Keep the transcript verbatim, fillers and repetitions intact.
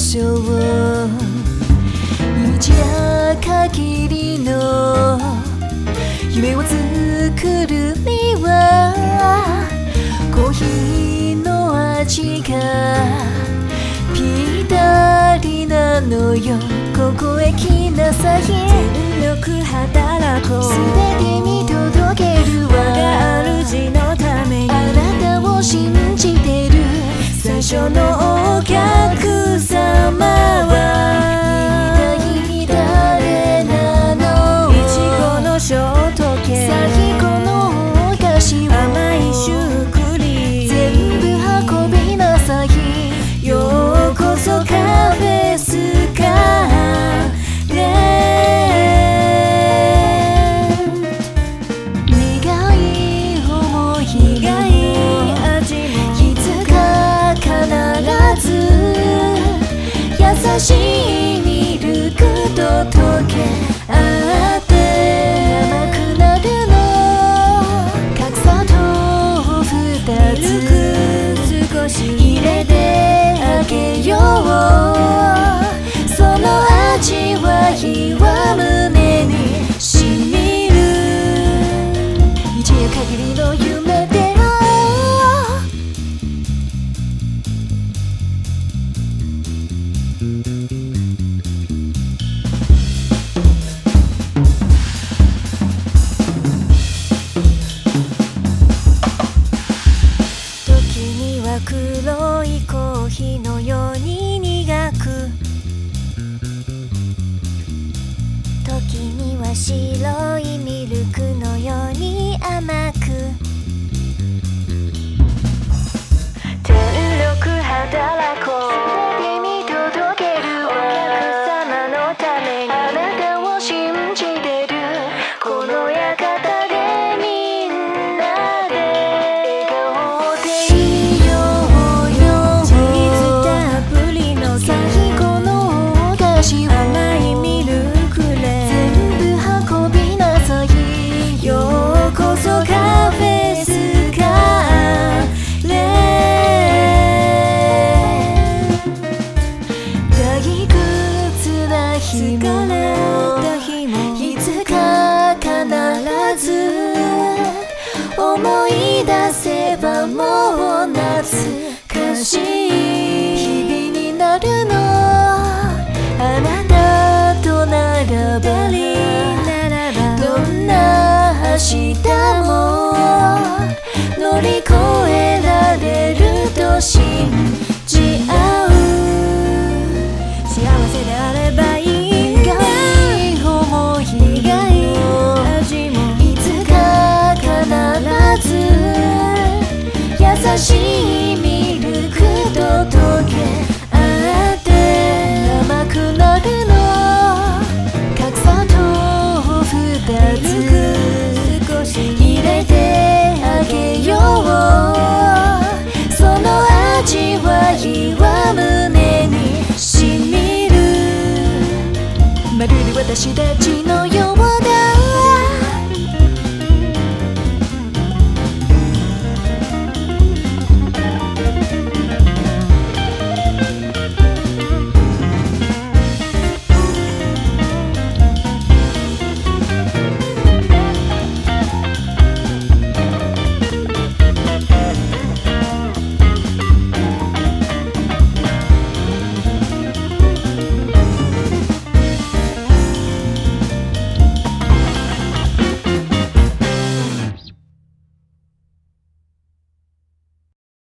しょう。一夜限りの夢を作るにはコーヒーの味がぴったりなのよ。ここへ来なさい。 全力働こう。 すべて見届けるわ。 我が主のためにあなたを信じてる。 最初のお客様は一体誰なの。 いちごのショートケーキ、 最後のお菓子を甘いシュークリーム全部運びなさい。 ようこそカフェスカレン。 苦い思い苦い味もいつか必ず優しいミルクと溶け合って甘くなるの。格差と二ミつルク少し入れてあげよう。その味わいは胸にしみる。一夜限りの夢で時には黒いコーヒーのように苦く、時には白いミルクのように甘く、全力働こう。 全て見届けるわ。 お客様のためにあなたを信じてる。 この館でみんなで笑顔でいようよ。 チーズたっぷりの最後のお菓子を甘いミルクレ全部運びなさい。 ようこそカフェスカレン。 退屈な日疲もれた日もいつか必ず思い出せばもう懐かしい日々になるの。あなたとならばならばどんな明日も乗り越えられると信じ